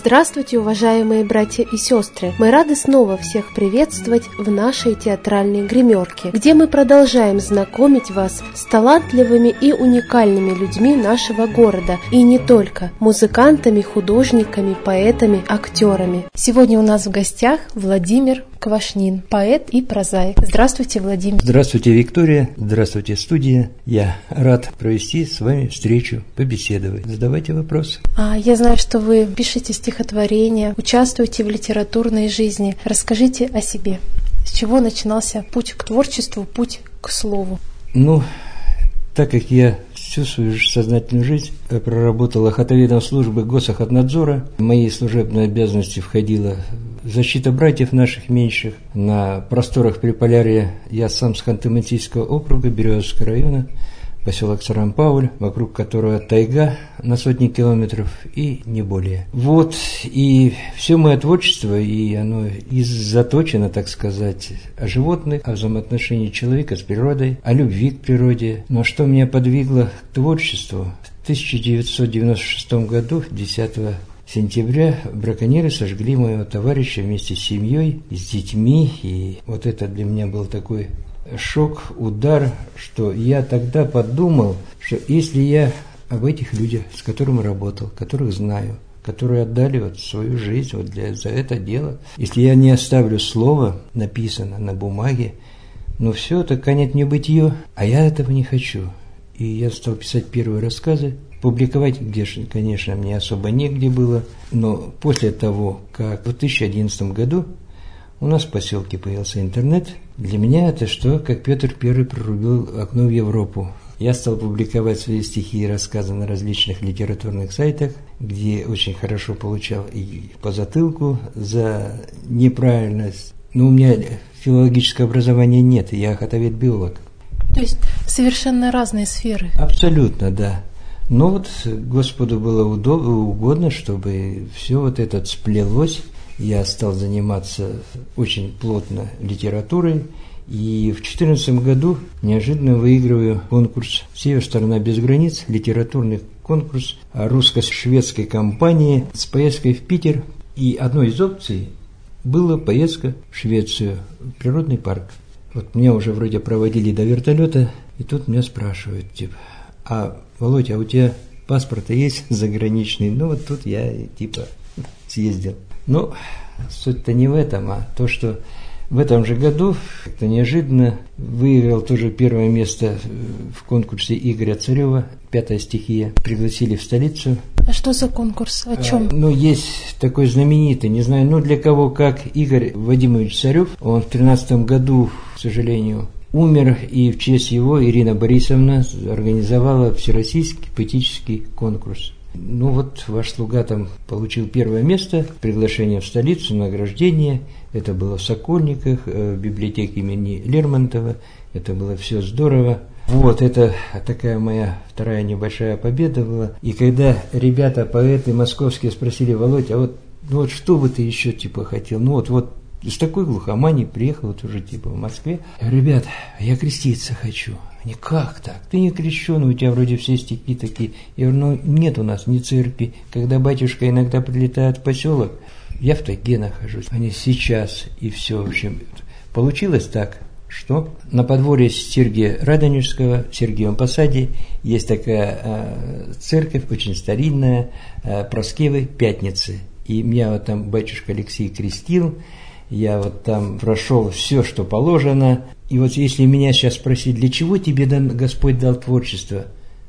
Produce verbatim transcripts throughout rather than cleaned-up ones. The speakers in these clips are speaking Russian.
Здравствуйте, уважаемые братья и сестры! Мы рады снова всех приветствовать в нашей театральной гримерке, где мы продолжаем знакомить вас с талантливыми и уникальными людьми нашего города, и не только, музыкантами, художниками, поэтами, актерами. Сегодня у нас в гостях Владимир Квашнин, поэт и прозаик. Здравствуйте, Владимир. Здравствуйте, Виктория. Здравствуйте, студия. Я рад провести с вами встречу, побеседовать. Задавайте вопросы. А, я знаю, что вы пишете стихотворения, участвуете в литературной жизни. Расскажите о себе. С чего начинался путь к творчеству, путь к слову? Ну, так как я всю свою сознательную жизнь проработал охотоведом службы Госохотнадзора, в мои служебные обязанности входила защита братьев наших меньших. На просторах Приполярья я сам с Ханты-Мансийского округа, Березовского района, поселок Сарам-Пауль, вокруг которого тайга на сотни километров и не более. Вот, и все мое творчество, и оно и заточено, так сказать, о животных, о взаимоотношении человека с природой, о любви к природе. Но что меня подвигло к творчеству? В тысяча девятьсот девяносто шестом году, десятого сентября, браконьеры сожгли моего товарища вместе с семьей, с детьми, и вот это для меня был такой шок, удар, что я тогда подумал, что если я об этих людях, с которыми работал, которых знаю, которые отдали вот свою жизнь вот для, за это дело, если я не оставлю слово, написано на бумаге, ну все, это канет небытие, а я этого не хочу. И я стал писать первые рассказы, публиковать, где, конечно, мне особо негде было, но после того, как в две тысячи одиннадцатом году у нас в поселке появился интернет, для меня это что, как Петр Первый прорубил окно в Европу. Я стал публиковать свои стихи и рассказы на различных литературных сайтах, где очень хорошо получал и по затылку за неправильность. Но у меня филологического образования нет, я охотовед-биолог. То есть совершенно разные сферы. Абсолютно, да. Но вот Господу было удобно, угодно, чтобы все вот это сплелось. Я стал заниматься очень плотно литературой, и в две тысячи четырнадцатом году неожиданно выигрываю конкурс «Север, страна без границ», литературный конкурс русско-шведской компании с поездкой в Питер. И одной из опций была поездка в Швецию, в природный парк. Вот меня уже вроде проводили до вертолета, и тут меня спрашивают, типа, а, Володь, а у тебя паспорт есть заграничный? Ну вот тут я типа съездил. Ну, суть-то не в этом, а то, что в этом же году как-то неожиданно выиграл тоже первое место в конкурсе Игоря Царева, «Пятая стихия». Пригласили в столицу. А что за конкурс? О чем? А, ну, есть такой знаменитый, не знаю, ну, для кого как, Игорь Вадимович Царев. Он в тринадцатом году, к сожалению, умер, и в честь его Ирина Борисовна организовала всероссийский поэтический конкурс. Ну вот, ваш слуга там получил первое место, приглашение в столицу, награждение. Это было в Сокольниках, в библиотеке имени Лермонтова. Это было все здорово. Вот, это такая моя вторая небольшая победа была. И когда ребята, поэты московские спросили: Володь, а вот, ну вот что бы ты еще типа хотел? Ну вот, вот с такой глухомани приехал вот уже типа в Москве. Я говорю: ребят, я креститься хочу. Они: как так? Ты не крещеный, у тебя вроде все стихи такие. Я говорю: ну нет у нас ни церкви. Когда батюшка иногда прилетает в поселок, я в тайге нахожусь. Они: сейчас, и все. В общем, получилось так, что на подворье Сергия Радонежского, в Сергиевом Посаде, есть такая э, церковь, очень старинная, э, Проскевы Пятницы. И меня вот там батюшка Алексей крестил. Я вот там прошел все, что положено. И вот если меня сейчас спросить, для чего тебе Господь дал творчество?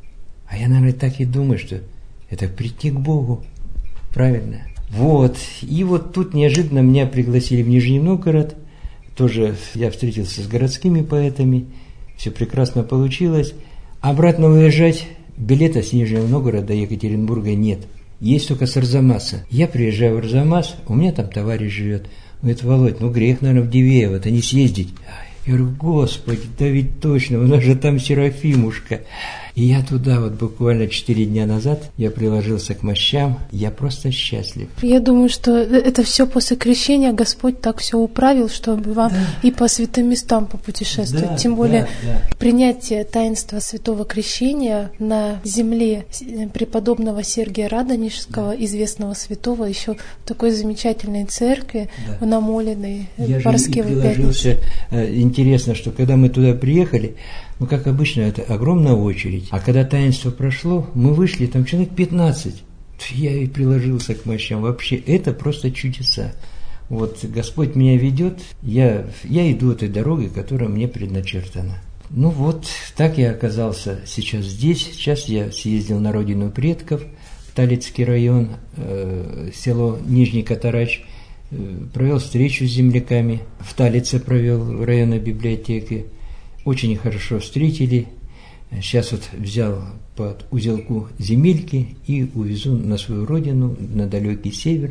А я, наверное, так и думаю, что это прийти к Богу. Правильно? Вот. И вот тут неожиданно меня пригласили в Нижний Новгород. Тоже я встретился с городскими поэтами. Все прекрасно получилось. Обратно уезжать билета с Нижнего Новгорода до Екатеринбурга нет. Есть только с Арзамаса. Я приезжаю в Арзамас, у меня там товарищ живет. Говорит: Володь, ну грех, наверное, в Дивеево-то не съездить. Я говорю: Господи, да ведь точно, у нас же там Серафимушка. И я туда вот буквально четыре дня назад, я приложился к мощам, я просто счастлив. Я думаю, что это все после крещения Господь так все управил, чтобы вам да. и по святым местам попутешествовать. Да, Тем более да, да. принятие таинства святого крещения на земле преподобного Сергия Радонежского, да. известного святого, еще в такой замечательной церкви, да. в Намоленной, в Параскевой Пятнице. Интересно, что когда мы туда приехали, ну, как обычно, это огромная очередь. А когда таинство прошло, мы вышли, там человек пятнадцать. Я и приложился к мощам. Вообще, это просто чудеса. Вот Господь меня ведет, я, я иду этой дорогой, которая мне предначертана. Ну вот, так я оказался сейчас здесь. Сейчас я съездил на родину предков, в Талицкий район, э, село Нижний Катарач, э, провел встречу с земляками. В Талице провел, в районной библиотеке. Очень хорошо встретили. Сейчас вот взял под узелку земельки и увезу на свою родину, на далекий север.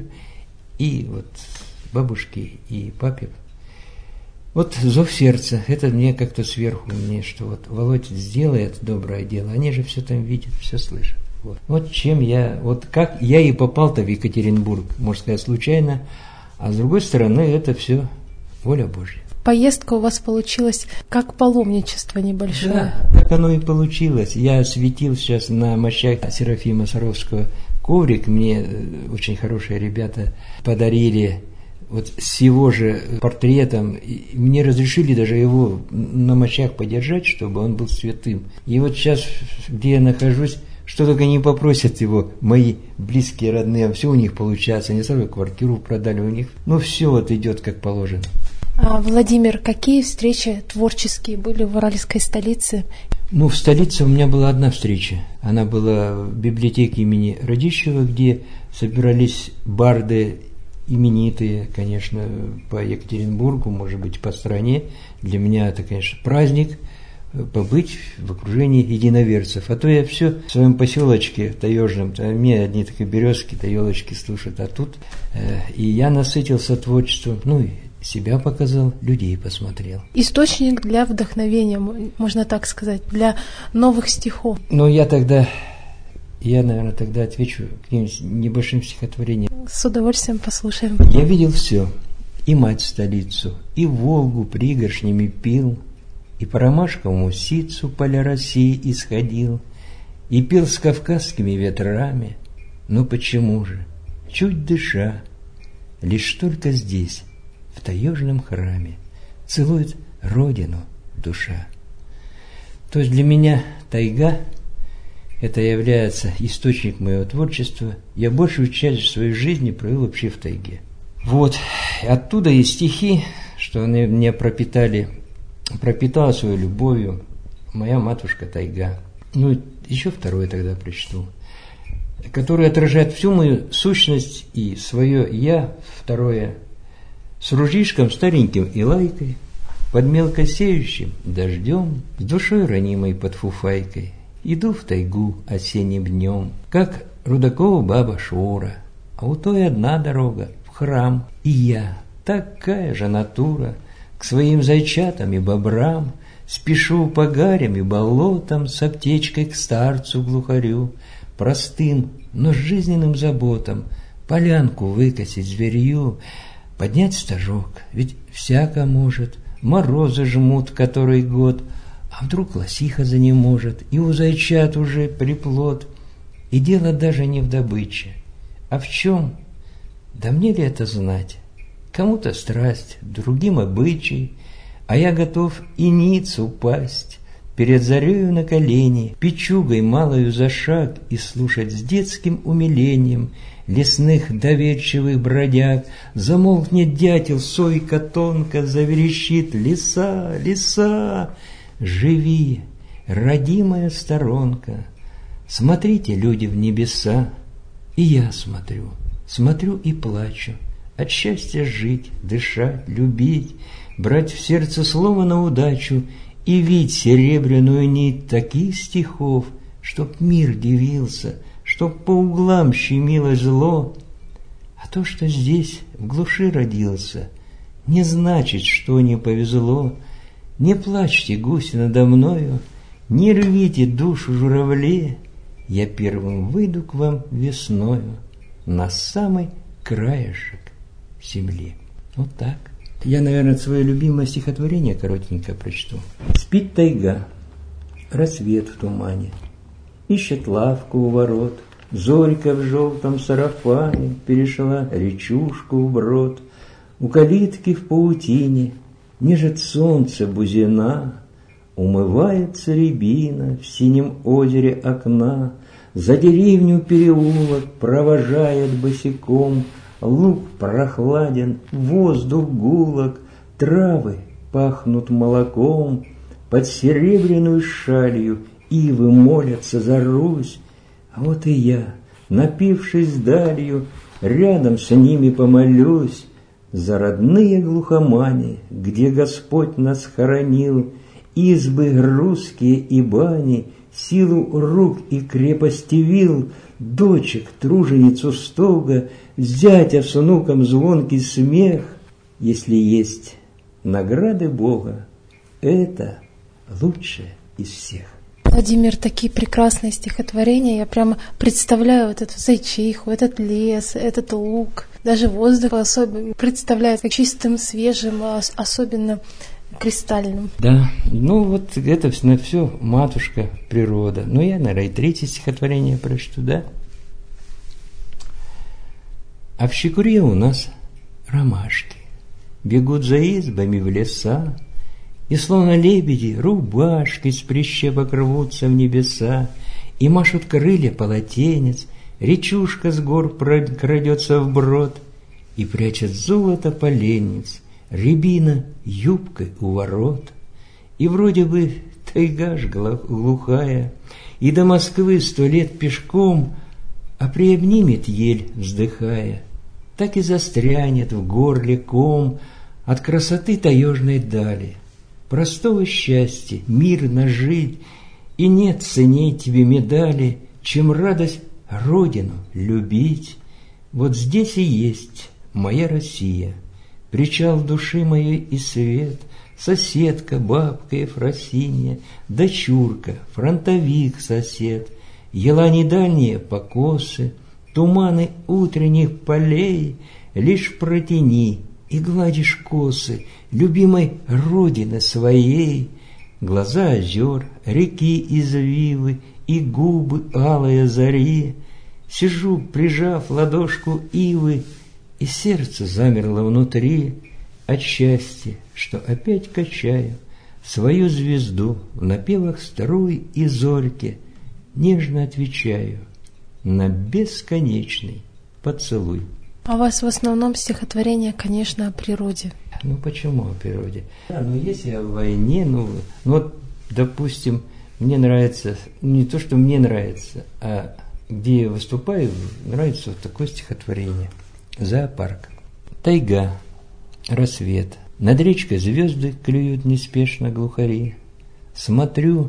И вот бабушке и папе. Вот зов сердца. Это мне как-то сверху, мне, что вот Володь сделает доброе дело. Они же все там видят, все слышат. Вот, вот чем я, вот как я и попал-то в Екатеринбург, можно сказать, случайно. А с другой стороны, это все воля Божья. Поездка у вас получилась как паломничество небольшое. Да, так оно и получилось. Я осветил сейчас на мощах Серафима Саровского коврик. Мне очень хорошие ребята подарили вот с его же портретом. И мне разрешили даже его на мощах подержать, чтобы он был святым. И вот сейчас, где я нахожусь, что только не попросят его мои близкие, родные, все у них получается. Они сразу квартиру продали у них. Ну, все вот идет как положено. А, Владимир, какие встречи творческие были в уральской столице? Ну, в столице у меня была одна встреча. Она была в библиотеке имени Радищева, где собирались барды именитые, конечно, по Екатеринбургу, может быть, по стране. Для меня это, конечно, праздник побыть в окружении единоверцев. А то я все в своем поселочке таежном, там мне одни такие березки, да елочки слушают, а тут э, и я насытился творчеством, ну и себя показал, людей посмотрел. Источник для вдохновения, можно так сказать, для новых стихов. Ну, я тогда, я, наверное, тогда отвечу каким-нибудь небольшим стихотворением. С удовольствием послушаем. Я видел все, и мать-столицу, и Волгу пригоршнями пил, и по ромашковому ситцу поля России исходил, и пил с кавказскими ветрами. Но почему же, чуть дыша, лишь только здесь, в таежном храме, целует родину душа? То есть для меня тайга – это является источник моего творчества. Я большую часть своей жизни провел вообще в тайге. Вот, оттуда и стихи, что они меня пропитали, пропитала свою любовью моя матушка тайга. Ну, еще второе тогда прочту, который отражает всю мою сущность и свое «я». Второе. С ружьишком стареньким и лайкой, под мелкосеющим дождем, с душой ранимой под фуфайкой, иду в тайгу осенним днем, как Рудакова баба Шура, а у той одна дорога в храм, и я, такая же натура, к своим зайчатам и бобрам спешу по гарям и болотам с аптечкой к старцу-глухарю, простым, но с жизненным заботам, полянку выкосить зверью, поднять стажок, ведь всяко может, морозы жмут который год, а вдруг лосиха за ним может, и у зайчат уже приплод. И дело даже не в добыче, а в чем? Да мне ли это знать? Кому-то страсть, другим обычай, а я готов и ниц упасть перед зарею на колени, печугой малою за шаг и слушать с детским умилением лесных доверчивых бродяг. Замолкнет дятел, сойка тонко заверещит: лиса, лиса, живи, родимая сторонка. Смотрите, люди, в небеса, и я смотрю, смотрю и плачу, от счастья жить, дышать, любить, брать в сердце слово на удачу и вить серебряную нить таких стихов, чтоб мир дивился, чтоб по углам щемило зло. А то, что здесь в глуши родился, не значит, что не повезло. Не плачьте, гуси, надо мною, Не рвите душу, журавли, я первым выйду к вам весною на самый краешек земли. Вот так. Я, наверное, свое любимое стихотворение коротенько прочту. Спит тайга, рассвет в тумане, ищет лавку у ворот, зорька в желтом сарафане перешла речушку вброд. У калитки в паутине нежит солнце бузина, умывается рябина в синем озере окна, за деревню переулок провожает босиком, луг прохладен, воздух гулок, травы пахнут молоком, под серебряную шалью ивы молятся за Русь, а вот и я, напившись далью, рядом с ними помолюсь за родные глухомани, где Господь нас хоронил, избы русские и бани, силу рук и крепости вил, дочек, труженицу стога, зятя с внуком звонкий смех. Если есть награды Бога, это лучшее из всех. Владимир, такие прекрасные стихотворения. Я прямо представляю вот эту зайчиху, этот лес, этот луг. Даже воздух особенно представляю как чистым, свежим, особенно кристальным. Да, ну вот это на все матушка природа. Ну я, наверное, и третье стихотворение прочту, да? А в Щекуре у нас ромашки бегут за избами в леса, и словно лебеди рубашки с прищепок рвутся в небеса, и машут крылья полотенец, речушка с гор крадется вброд, и прячет золото поленниц рябина юбкой у ворот. И вроде бы тайга ж глухая, и до Москвы сто лет пешком, а приобнимет ель, вздыхая, так и застрянет в горле ком от красоты таежной дали, простого счастья, мирно жить, и нет ценней тебе медали, чем радость Родину любить. Вот здесь и есть моя Россия, причал души моей и свет, соседка, бабка Ефросинья, дочурка, фронтовик сосед, елани дальние покосы, туманы утренних полей, лишь протяни и гладишь косы любимой родины своей, глаза озер, реки извивы и губы алые зари. Сижу, прижав ладошку ивы, и сердце замерло внутри от счастья, что опять качаю свою звезду в напевах струй и зорьки, нежно отвечаю на бесконечный поцелуй. А у вас в основном стихотворение, конечно, о природе. Ну почему о природе? Да, ну если о войне, ну, ну вот, допустим, мне нравится, не то, что мне нравится, а где я выступаю, нравится вот такое стихотворение. Зоопарк. Тайга, рассвет, над речкой звезды клюют неспешно глухари. Смотрю,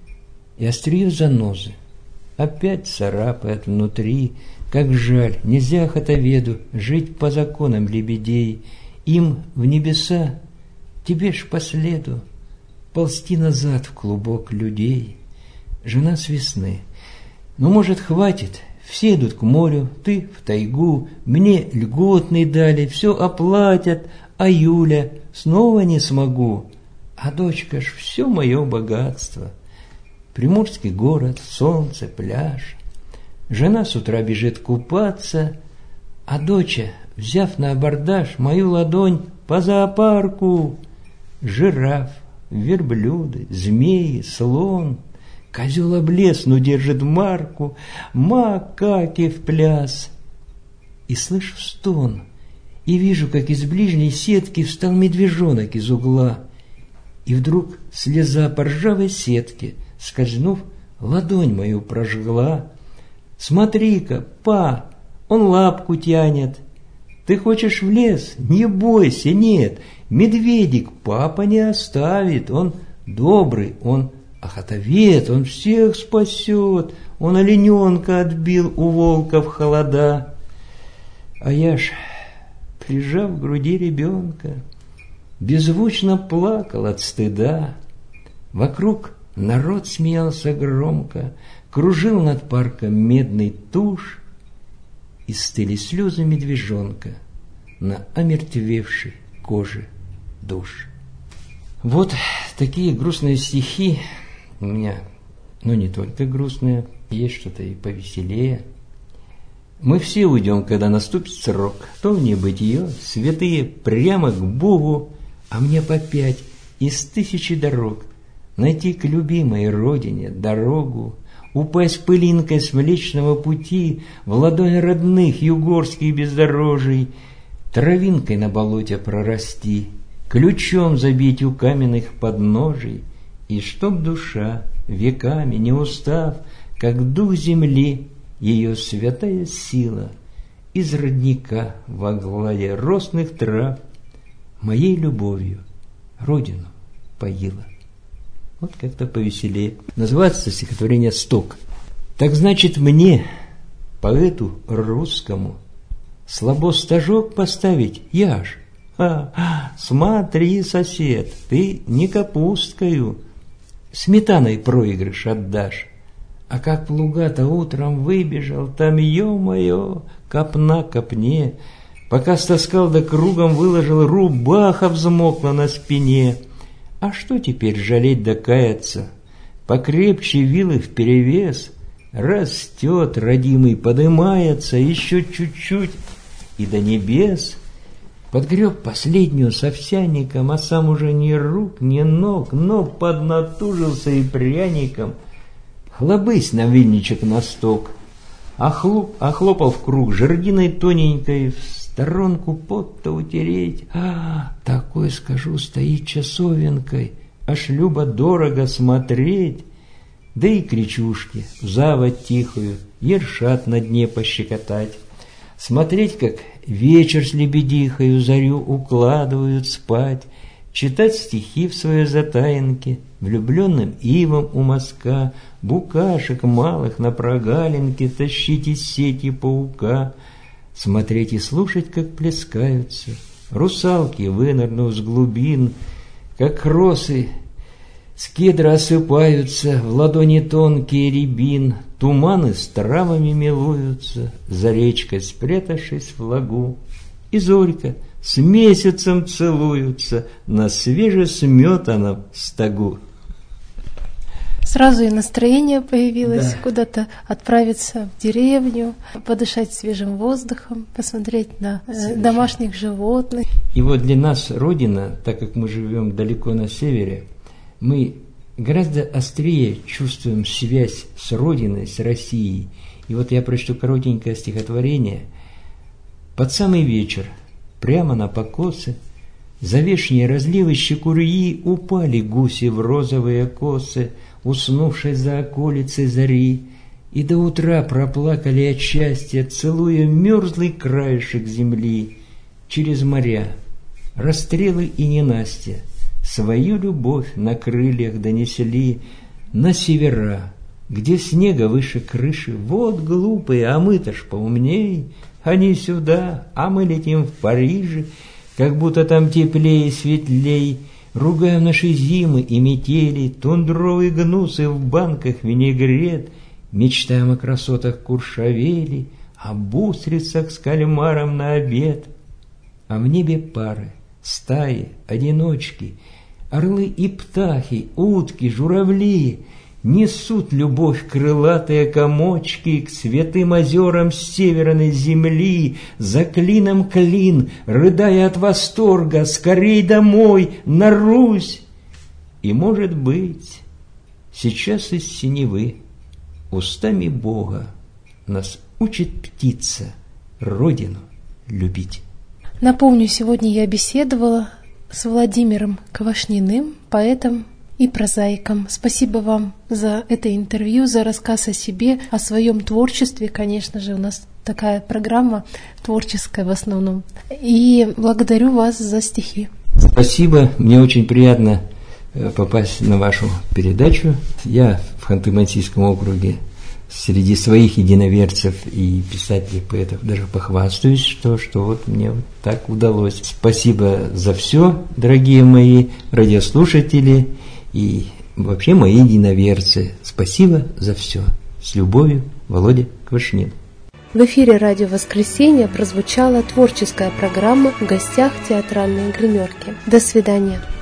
и острие занозы опять царапает внутри. Как жаль, нельзя хотоведу жить по законам лебедей, им в небеса, тебе ж по следу ползти назад в клубок людей. Жена с весны, ну, может, хватит, все идут к морю, ты в тайгу, мне льготный дали, все оплатят, а Юля снова не смогу, а дочка ж все мое богатство. Приморский город, солнце, пляж. Жена с утра бежит купаться, а доча, взяв на абордаж мою ладонь по зоопарку, жираф, верблюды, змеи, слон, козел облез, но держит марку, макаки в пляс. И слышу стон, и вижу, как из ближней сетки встал медвежонок из угла, и вдруг слеза по ржавой сетке, скользнув, ладонь мою прожгла. Смотри-ка, па, он лапку тянет. Ты хочешь в лес? Не бойся, нет. Медведик папа не оставит. Он добрый, он охотовед, он всех спасет. Он олененка отбил у волка в холода. А я ж, прижав к груди ребенка, беззвучно плакал от стыда. Вокруг Народ смеялся громко, кружил над парком медный туш, и стыли слезы медвежонка на омертвевшей коже душ. Вот такие грустные стихи у меня, ну не только грустные, есть что-то и повеселее. Мы все уйдем, когда наступит срок, то в небытие, святые прямо к Богу, а мне по пять из тысячи дорог найти к любимой родине дорогу, упасть пылинкой с Млечного Пути в ладонь родных югорских бездорожий, травинкой на болоте прорасти, ключом забить у каменных подножий, и чтоб душа, веками не устав, как дух земли, ее святая сила из родника во глади росных трав моей любовью родину поила. Вот как-то повеселее. Называется стихотворение «Сток». Так значит, мне, поэту русскому, слабо стажок поставить я ж. А, а, смотри, сосед, ты не капусткою сметаной проигрыш отдашь. А как плуга-то утром выбежал, там, ё-моё, копна копне, пока стаскал да кругом выложил, рубаха взмокла на спине. А что теперь жалеть да каяться? Покрепче вилы вперевес, растет, родимый, подымается, еще чуть-чуть и до небес. Подгреб последнюю с овсяником, а сам уже ни рук, ни ног, но поднатужился и пряником. Хлобысь на вильничек на сток, охлоп, охлопал в круг жердиной тоненькой, в сторонку пот-то утереть. А, такой, скажу, стоит часовенкой, аж любо-дорого смотреть. Да и кричушки в заводь тихую, ершат на дне пощекотать. Смотреть, как вечер с лебедихою зарю укладывают спать, читать стихи в своей затаянке, влюбленным ивам у мазка, букашек малых на прогалинке тащить из сети паука, смотреть и слушать, как плескаются русалки, вынырнув с глубин, как росы с кедра осыпаются, в ладони тонкий рябин, туманы с травами милуются, за речкой спрятавшись в лагу, и зорька с месяцем целуются на свежесметанном стогу. Сразу и настроение появилось, да. Куда-то отправиться в деревню, подышать свежим воздухом, посмотреть на э, домашних животных. И вот для нас Родина, так как мы живем далеко на севере, мы гораздо острее чувствуем связь с Родиной, с Россией. И вот я прочту коротенькое стихотворение. Под самый вечер, прямо на покосы, за вешние разливы щекурьи упали гуси в розовые косы, уснувшей за околицей зари, и до утра проплакали от счастья, целуя мерзлый краешек земли. Через моря, расстрелы и ненастья свою любовь на крыльях донесли на севера, где снега выше крыши. Вот глупые, а мы-то ж поумней, они сюда, а мы летим в Париже, как будто там теплее и светлей. Ругаем наши зимы и метели, тундровые гнусы в банках винегрет, мечтаем о красотах Куршавели, об устрицах с кальмаром на обед. А в небе пары, стаи, одиночки, орлы и птахи, утки, журавли несут любовь крылатые комочки к святым озерам северной земли, за клином клин, рыдая от восторга, скорей домой, на Русь. И, может быть, сейчас из синевы устами Бога нас учит птица Родину любить. Напомню, сегодня я беседовала с Владимиром Квашниным, поэтом и прозаиком. Спасибо вам за это интервью, за рассказ о себе, о своем творчестве. Конечно же, у нас такая программа творческая в основном. И благодарю вас за стихи. Спасибо, мне очень приятно попасть на вашу передачу. Я в Ханты-Мансийском округе среди своих единоверцев и писателей, поэтов даже похвастаюсь, что, что вот мне вот так удалось. Спасибо за все, дорогие мои радиослушатели. И вообще мои единоверцы. Спасибо за все. С любовью, Володя Квашнин. В эфире «Радио Воскресенье» прозвучала творческая программа «В гостях театральной гримерки». До свидания.